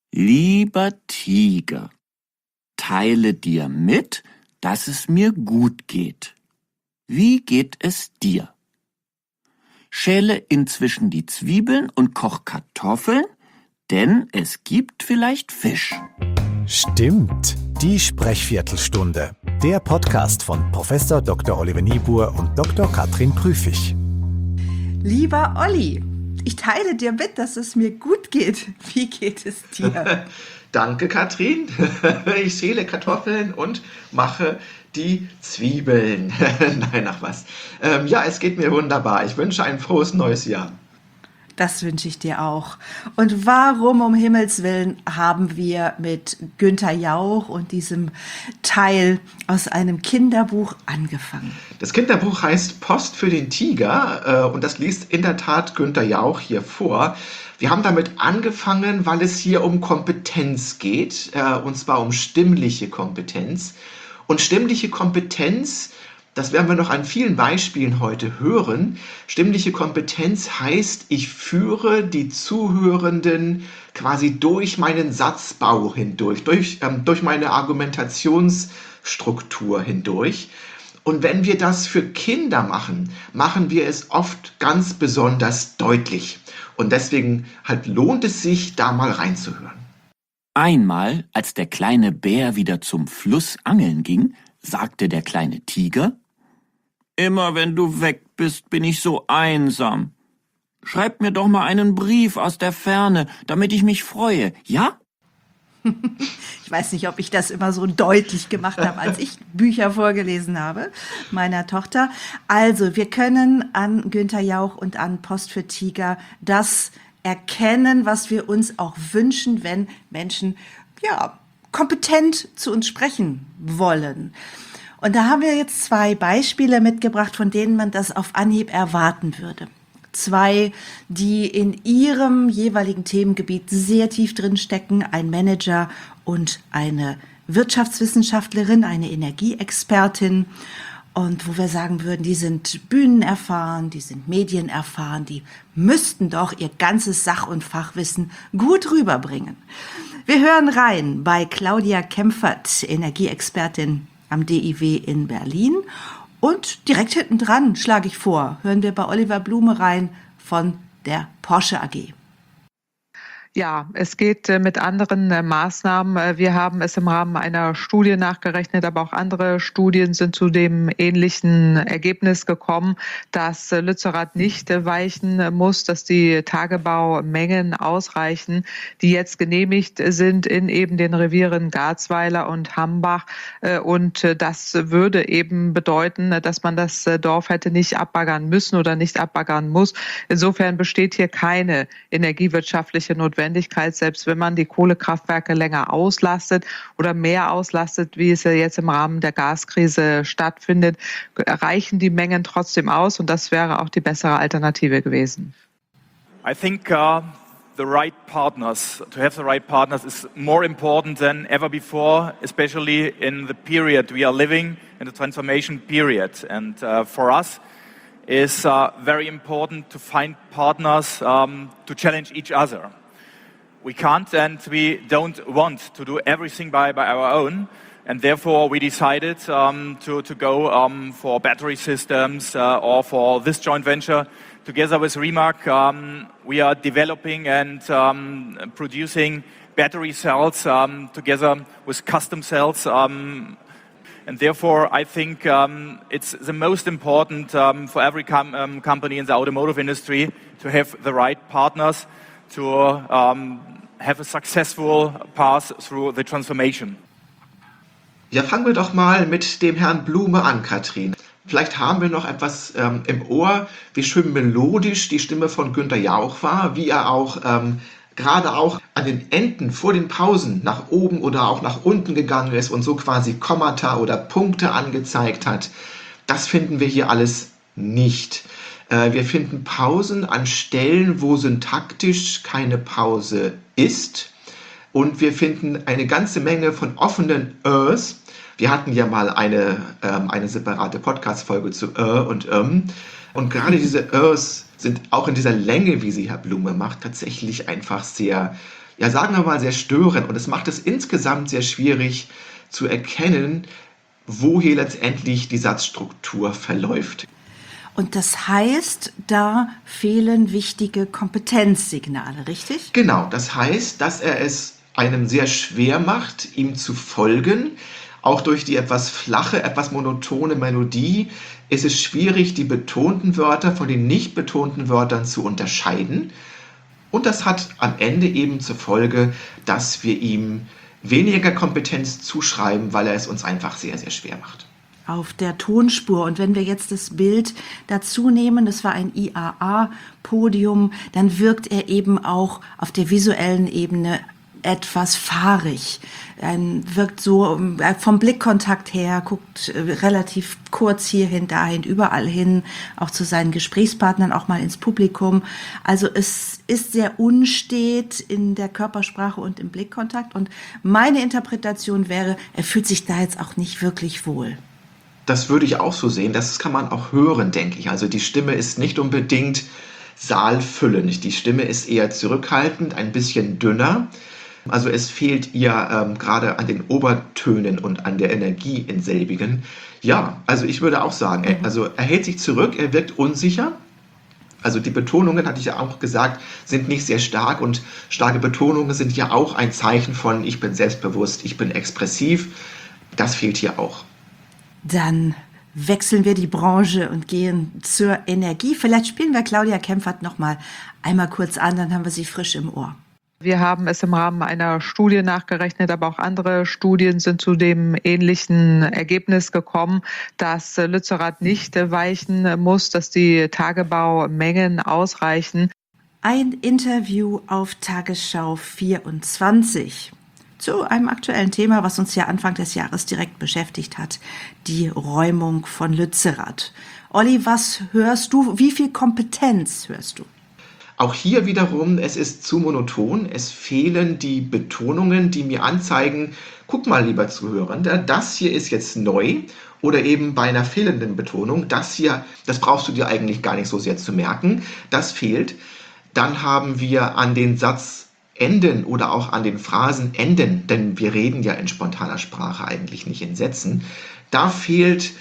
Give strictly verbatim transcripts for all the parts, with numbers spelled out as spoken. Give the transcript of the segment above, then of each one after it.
Lieber Tiger, teile dir mit, dass es mir gut geht. Wie geht es dir? Schäle inzwischen die Zwiebeln und koch Kartoffeln, denn es gibt vielleicht Fisch. Stimmt, die Sprechviertelstunde. Der Podcast von Professor Doktor Oliver Niebuhr und Doktor Katrin Prüfig. Lieber Olli, ich teile dir mit, dass es mir gut geht. Wie geht es dir? Danke, Katrin. Ich schäle Kartoffeln und mache die Zwiebeln. Nein, ach was. Ähm, ja, es geht mir wunderbar. Ich wünsche ein frohes neues Jahr. Das wünsche ich dir auch. Und warum um Himmels Willen haben wir mit Günther Jauch und diesem Teil aus einem Kinderbuch angefangen? Das Kinderbuch heißt Post für den Tiger äh, und das liest in der Tat Günther Jauch hier vor. Wir haben damit angefangen, weil es hier um Kompetenz geht, äh, und zwar um stimmliche Kompetenz. Und stimmliche Kompetenz, das werden wir noch an vielen Beispielen heute hören. Stimmliche Kompetenz heißt, ich führe die Zuhörenden quasi durch meinen Satzbau hindurch, durch, ähm, durch meine Argumentationsstruktur hindurch. Und wenn wir das für Kinder machen, machen wir es oft ganz besonders deutlich. Und deswegen halt lohnt es sich, da mal reinzuhören. Einmal, als der kleine Bär wieder zum Fluss angeln ging, sagte der kleine Tiger: Immer wenn du weg bist, bin ich so einsam. Schreib mir doch mal einen Brief aus der Ferne, damit ich mich freue, ja? Ich weiß nicht, ob ich das immer so deutlich gemacht habe, als ich Bücher vorgelesen habe, meiner Tochter. Also, wir können an Günther Jauch und an Post für Tiger das erkennen, was wir uns auch wünschen, wenn Menschen, ja, kompetent zu uns sprechen wollen. Und da haben wir jetzt zwei Beispiele mitgebracht, von denen man das auf Anhieb erwarten würde. Zwei, die in ihrem jeweiligen Themengebiet sehr tief drin stecken, ein Manager und eine Wirtschaftswissenschaftlerin, eine Energieexpertin. Und wo wir sagen würden, die sind bühnenerfahren, die sind medienerfahren, die müssten doch ihr ganzes Sach- und Fachwissen gut rüberbringen. Wir hören rein bei Claudia Kempfert, Energieexpertin am D I W in Berlin. Und direkt hinten dran, schlage ich vor, hören wir bei Oliver Blume rein von der Porsche A G. Ja, es geht äh, mit anderen äh, Maßnahmen. Äh, wir haben es im Rahmen einer Studie nachgerechnet, aber auch andere Studien sind zu dem ähnlichen Ergebnis gekommen, dass äh, Lützerath nicht äh, weichen äh, muss, dass die Tagebaumengen ausreichen, die jetzt genehmigt äh, sind in eben den Revieren Garzweiler und Hambach. Äh, und äh, das würde eben bedeuten, äh, dass man das äh, Dorf hätte nicht abbaggern müssen oder nicht abbaggern muss. Insofern besteht hier keine energiewirtschaftliche Notwendigkeit. Selbst wenn man die Kohlekraftwerke länger auslastet oder mehr auslastet, wie es ja jetzt im Rahmen der Gaskrise stattfindet, reichen die Mengen trotzdem aus und das wäre auch die bessere Alternative gewesen. I think uh, the right partners, to have the right partners is more important than ever before, especially in the period we are living, in the transformation period. And uh, for us, is uh, very important to find partners um, to challenge each other. We can't and we don't want to do everything by, by our own, and therefore we decided um, to, to go um, for battery systems uh, or for this joint venture. Together with Remark, um, we are developing and um, producing battery cells um, together with custom cells. Um, And therefore, I think um, it's the most important um, for every com- um, company in the automotive industry to have the right partners to um, have a successful path through the transformation. Ja, fangen wir doch mal mit dem Herrn Blume an, Katrin. Vielleicht haben wir noch etwas ähm, im Ohr, wie schön melodisch die Stimme von Günther Jauch war, wie er auch ähm, gerade auch an den Enden vor den Pausen nach oben oder auch nach unten gegangen ist und so quasi Kommata oder Punkte angezeigt hat. Das finden wir hier alles nicht. Äh, wir finden Pausen an Stellen, wo syntaktisch keine Pause ist. Und wir finden eine ganze Menge von offenen Ös. Wir hatten ja mal eine, ähm, eine separate Podcast-Folge zu Ö und Ähm. Und gerade diese Ös sind auch in dieser Länge, wie sie Herr Blume macht, tatsächlich einfach sehr ja, sagen wir mal, sehr störend. Und es macht es insgesamt sehr schwierig zu erkennen, wo hier letztendlich die Satzstruktur verläuft. Und das heißt, da fehlen wichtige Kompetenzsignale, richtig? Genau, das heißt, dass er es einem sehr schwer macht, ihm zu folgen. Auch durch die etwas flache, etwas monotone Melodie ist es schwierig, die betonten Wörter von den nicht betonten Wörtern zu unterscheiden. Und das hat am Ende eben zur Folge, dass wir ihm weniger Kompetenz zuschreiben, weil er es uns einfach sehr, sehr schwer macht. Auf der Tonspur. Und wenn wir jetzt das Bild dazu nehmen, das war ein I A A-Podium, dann wirkt er eben auch auf der visuellen Ebene etwas fahrig. Er wirkt so vom Blickkontakt her, guckt relativ kurz hierhin, dahin, überall hin, auch zu seinen Gesprächspartnern, auch mal ins Publikum. Also es ist sehr unstet in der Körpersprache und im Blickkontakt. Und meine Interpretation wäre, er fühlt sich da jetzt auch nicht wirklich wohl. Das würde ich auch so sehen. Das kann man auch hören, denke ich. Also die Stimme ist nicht unbedingt saalfüllend. Die Stimme ist eher zurückhaltend, ein bisschen dünner. Also es fehlt ihr ähm, gerade an den Obertönen und an der Energie in selbigen. Ja, also ich würde auch sagen, er, also er hält sich zurück, er wirkt unsicher. Also die Betonungen, hatte ich ja auch gesagt, sind nicht sehr stark und starke Betonungen sind ja auch ein Zeichen von ich bin selbstbewusst, ich bin expressiv. Das fehlt hier auch. Dann wechseln wir die Branche und gehen zur Energie. Vielleicht spielen wir Claudia Kempfert noch mal einmal kurz an, dann haben wir sie frisch im Ohr. Wir haben es im Rahmen einer Studie nachgerechnet, aber auch andere Studien sind zu dem ähnlichen Ergebnis gekommen, dass Lützerath nicht weichen muss, dass die Tagebaumengen ausreichen. Ein Interview auf Tagesschau vierundzwanzig zu einem aktuellen Thema, was uns ja Anfang des Jahres direkt beschäftigt hat, die Räumung von Lützerath. Olli, was hörst du? Wie viel Kompetenz hörst du? Auch hier wiederum, es ist zu monoton, es fehlen die Betonungen, die mir anzeigen, guck mal, lieber Zuhörender, das hier ist jetzt neu oder eben bei einer fehlenden Betonung, das hier, das brauchst du dir eigentlich gar nicht so sehr zu merken, das fehlt. Dann haben wir an den Satzenden oder auch an den Phrasenenden, denn wir reden ja in spontaner Sprache eigentlich nicht in Sätzen, da fehlt,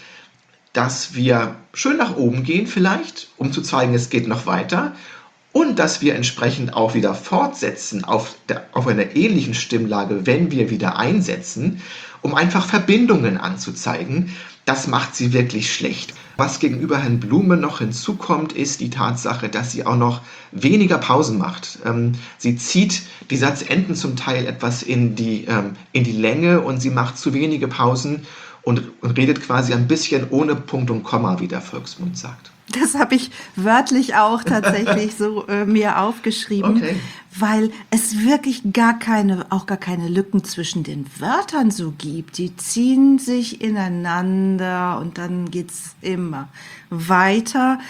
dass wir schön nach oben gehen vielleicht, um zu zeigen, es geht noch weiter. Und dass wir entsprechend auch wieder fortsetzen auf, der, auf einer ähnlichen Stimmlage, wenn wir wieder einsetzen, um einfach Verbindungen anzuzeigen. Das macht sie wirklich schlecht. Was gegenüber Herrn Blume noch hinzukommt, ist die Tatsache, dass sie auch noch weniger Pausen macht. Ähm, sie zieht die Satzenden zum Teil etwas in die, ähm, in die Länge und sie macht zu wenige Pausen und, und redet quasi ein bisschen ohne Punkt und Komma, wie der Volksmund sagt. Das habe ich wörtlich auch tatsächlich so äh, mir aufgeschrieben, Okay. weil es wirklich gar keine, auch gar keine Lücken zwischen den Wörtern so gibt. Die ziehen sich ineinander und dann geht's immer weiter.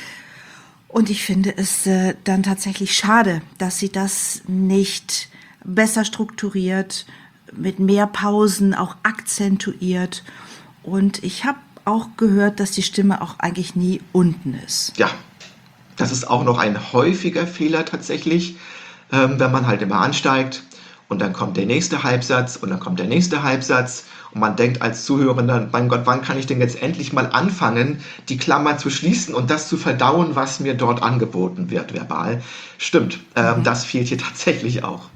Und ich finde es äh, dann tatsächlich schade, dass sie das nicht besser strukturiert, mit mehr Pausen auch akzentuiert. Und ich habe auch gehört, dass die Stimme auch eigentlich nie unten ist. Ja, das ist auch noch ein häufiger Fehler tatsächlich, ähm, wenn man halt immer ansteigt und dann kommt der nächste Halbsatz und dann kommt der nächste Halbsatz und man denkt als Zuhörender, mein Gott, wann kann ich denn jetzt endlich mal anfangen, die Klammer zu schließen und das zu verdauen, was mir dort angeboten wird verbal. Stimmt, ähm, mhm. Das fehlt hier tatsächlich auch.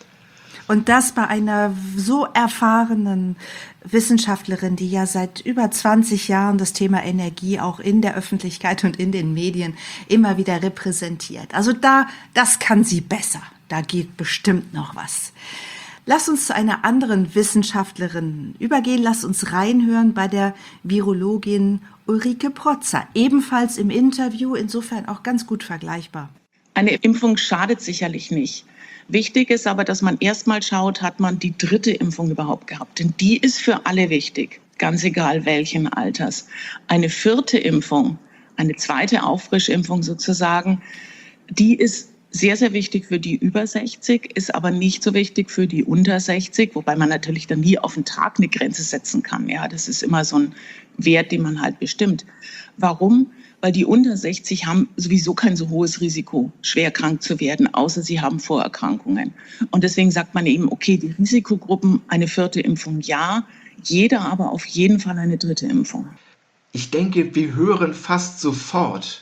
Und das bei einer so erfahrenen Wissenschaftlerin, die ja seit über zwanzig Jahren das Thema Energie auch in der Öffentlichkeit und in den Medien immer wieder repräsentiert. Also da, das kann sie besser. Da geht bestimmt noch was. Lass uns zu einer anderen Wissenschaftlerin übergehen. Lass uns reinhören bei der Virologin Ulrike Protzer. Ebenfalls im Interview, insofern auch ganz gut vergleichbar. Eine Impfung schadet sicherlich nicht. Wichtig ist aber, dass man erstmal schaut, hat man die dritte Impfung überhaupt gehabt? Denn die ist für alle wichtig, ganz egal welchen Alters. Eine vierte Impfung, eine zweite Auffrischimpfung sozusagen, die ist sehr, sehr wichtig für die über sechzig, ist aber nicht so wichtig für die unter sechzig, wobei man natürlich dann nie auf den Tag eine Grenze setzen kann. Ja, das ist immer so ein Wert, den man halt bestimmt. Warum? Weil weil die unter sechzig haben sowieso kein so hohes Risiko, schwer krank zu werden, außer sie haben Vorerkrankungen. Und deswegen sagt man eben, okay, die Risikogruppen, eine vierte Impfung ja, jeder aber auf jeden Fall eine dritte Impfung. Ich denke, wir hören fast sofort,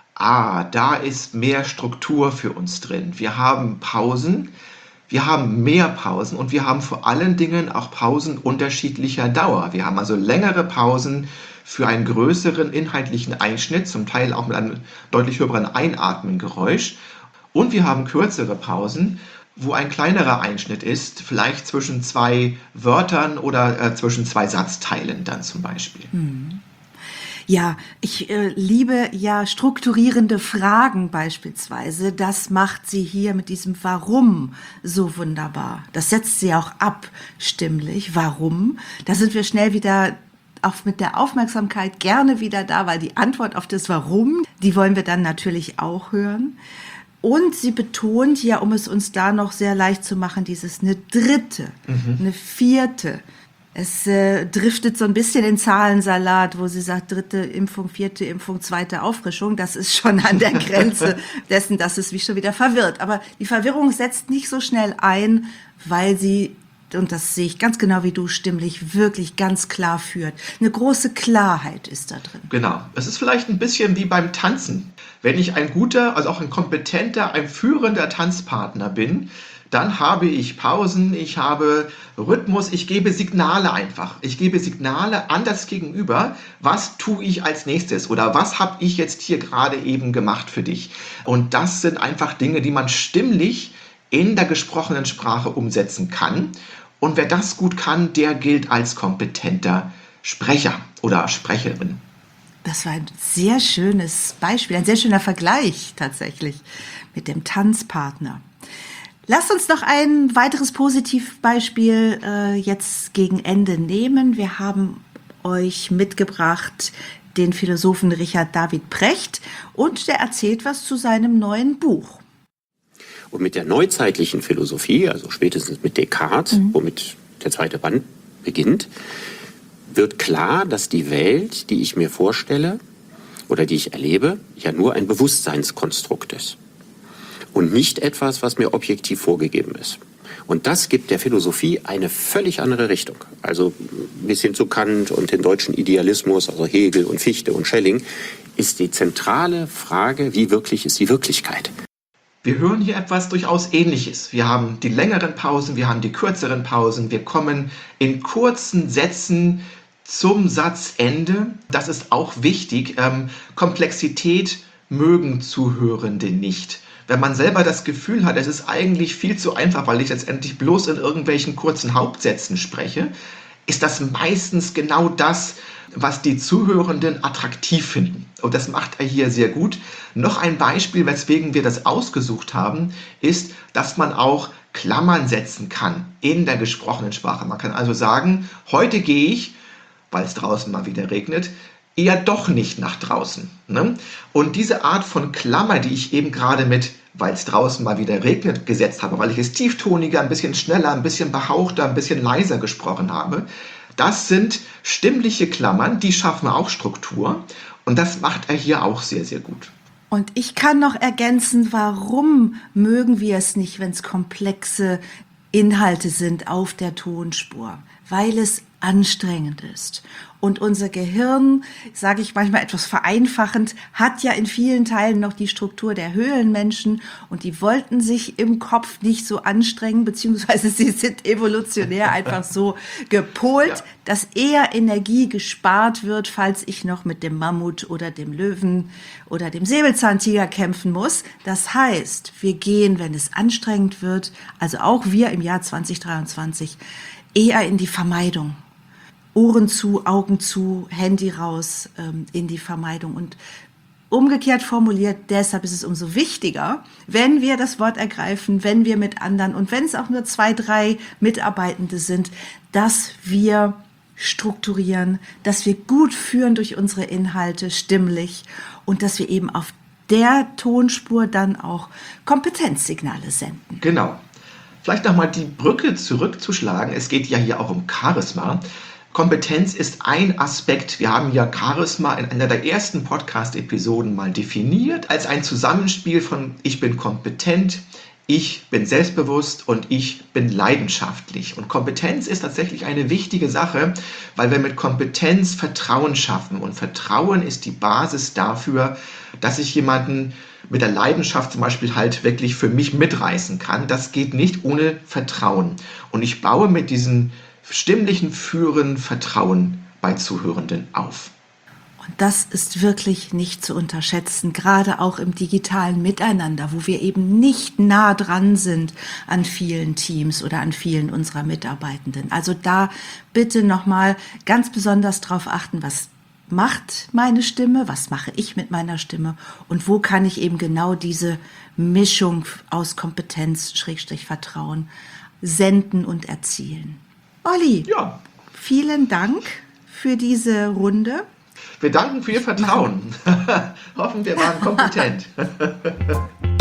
ah, da ist mehr Struktur für uns drin. Wir haben Pausen, wir haben mehr Pausen und wir haben vor allen Dingen auch Pausen unterschiedlicher Dauer. Wir haben also längere Pausen für einen größeren inhaltlichen Einschnitt, zum Teil auch mit einem deutlich höheren Einatmengeräusch. Und wir haben kürzere Pausen, wo ein kleinerer Einschnitt ist, vielleicht zwischen zwei Wörtern oder äh, zwischen zwei Satzteilen dann zum Beispiel. Hm. Ja, ich äh, liebe ja strukturierende Fragen beispielsweise. Das macht sie hier mit diesem Warum so wunderbar. Das setzt sie auch ab, stimmlich. Warum? Da sind wir schnell wieder auch mit der Aufmerksamkeit gerne wieder da, weil die Antwort auf das Warum, die wollen wir dann natürlich auch hören. Und sie betont ja, um es uns da noch sehr leicht zu machen, dieses eine dritte, mhm. eine vierte. Es äh, driftet so ein bisschen in Zahlensalat, wo sie sagt, dritte Impfung, vierte Impfung, zweite Auffrischung. Das ist schon an der Grenze dessen, dass es mich schon wieder verwirrt. Aber die Verwirrung setzt nicht so schnell ein, weil sie, und das sehe ich ganz genau wie du, stimmlich wirklich ganz klar führt. Eine große Klarheit ist da drin. Genau. Es ist vielleicht ein bisschen wie beim Tanzen. Wenn ich ein guter, also auch ein kompetenter, ein führender Tanzpartner bin, dann habe ich Pausen, ich habe Rhythmus, ich gebe Signale einfach. Ich gebe Signale an das Gegenüber, was tue ich als nächstes oder was habe ich jetzt hier gerade eben gemacht für dich. Und das sind einfach Dinge, die man stimmlich in der gesprochenen Sprache umsetzen kann. Und wer das gut kann, der gilt als kompetenter Sprecher oder Sprecherin. Das war ein sehr schönes Beispiel, ein sehr schöner Vergleich tatsächlich mit dem Tanzpartner. Lasst uns noch ein weiteres Positivbeispiel äh, jetzt gegen Ende nehmen. Wir haben euch mitgebracht den Philosophen Richard David Precht und der erzählt was zu seinem neuen Buch. Und mit der neuzeitlichen Philosophie, also spätestens mit Descartes, mhm. womit der zweite Band beginnt, wird klar, dass die Welt, die ich mir vorstelle oder die ich erlebe, ja nur ein Bewusstseinskonstrukt ist. Und nicht etwas, was mir objektiv vorgegeben ist. Und das gibt der Philosophie eine völlig andere Richtung. Also bis hin zu Kant und den deutschen Idealismus, also Hegel und Fichte und Schelling, ist die zentrale Frage, wie wirklich ist die Wirklichkeit. Wir hören hier etwas durchaus Ähnliches. Wir haben die längeren Pausen, wir haben die kürzeren Pausen, wir kommen in kurzen Sätzen zum Satzende. Das ist auch wichtig. Ähm, Komplexität mögen Zuhörende nicht. Wenn man selber das Gefühl hat, es ist eigentlich viel zu einfach, weil ich letztendlich bloß in irgendwelchen kurzen Hauptsätzen spreche, ist das meistens genau das, was die Zuhörenden attraktiv finden. Und das macht er hier sehr gut. Noch ein Beispiel, weswegen wir das ausgesucht haben, ist, dass man auch Klammern setzen kann in der gesprochenen Sprache. Man kann also sagen, heute gehe ich, weil es draußen mal wieder regnet, eher doch nicht nach draußen. Ne? Und diese Art von Klammer, die ich eben gerade mit, weil es draußen mal wieder regnet, gesetzt habe, weil ich es tieftoniger, ein bisschen schneller, ein bisschen behauchter, ein bisschen leiser gesprochen habe, das sind stimmliche Klammern, die schaffen auch Struktur. Und das macht er hier auch sehr, sehr gut. Und ich kann noch ergänzen, warum mögen wir es nicht, wenn es komplexe Inhalte sind auf der Tonspur? Weil es anstrengend ist. Und unser Gehirn, sage ich manchmal etwas vereinfachend, hat ja in vielen Teilen noch die Struktur der Höhlenmenschen und die wollten sich im Kopf nicht so anstrengen, beziehungsweise sie sind evolutionär einfach so gepolt, ja, dass eher Energie gespart wird, falls ich noch mit dem Mammut oder dem Löwen oder dem Säbelzahntiger kämpfen muss. Das heißt, wir gehen, wenn es anstrengend wird, also auch wir im Jahr zwanzig dreiundzwanzig, eher in die Vermeidung. Ohren zu, Augen zu, Handy raus, ähm, in die Vermeidung. Und umgekehrt formuliert, deshalb ist es umso wichtiger, wenn wir das Wort ergreifen, wenn wir mit anderen und wenn es auch nur zwei, drei Mitarbeitende sind, dass wir strukturieren, dass wir gut führen durch unsere Inhalte stimmlich und dass wir eben auf der Tonspur dann auch Kompetenzsignale senden. Genau. Vielleicht nochmal die Brücke zurückzuschlagen. Es geht ja hier auch um Charisma. Kompetenz ist ein Aspekt. Wir haben ja Charisma in einer der ersten Podcast-Episoden mal definiert als ein Zusammenspiel von ich bin kompetent, ich bin selbstbewusst und ich bin leidenschaftlich. Und Kompetenz ist tatsächlich eine wichtige Sache, weil wir mit Kompetenz Vertrauen schaffen. Und Vertrauen ist die Basis dafür, dass ich jemanden mit der Leidenschaft zum Beispiel halt wirklich für mich mitreißen kann. Das geht nicht ohne Vertrauen. Und ich baue mit diesen stimmlichen Führen Vertrauen bei Zuhörenden auf. Und das ist wirklich nicht zu unterschätzen, gerade auch im digitalen Miteinander, wo wir eben nicht nah dran sind an vielen Teams oder an vielen unserer Mitarbeitenden. Also da bitte nochmal ganz besonders drauf achten, was macht meine Stimme, was mache ich mit meiner Stimme und wo kann ich eben genau diese Mischung aus Kompetenz, Schrägstrich Vertrauen senden und erzielen. Olli, ja. Vielen Dank für diese Runde. Wir danken für Ihr Vertrauen. Hoffen, wir waren kompetent.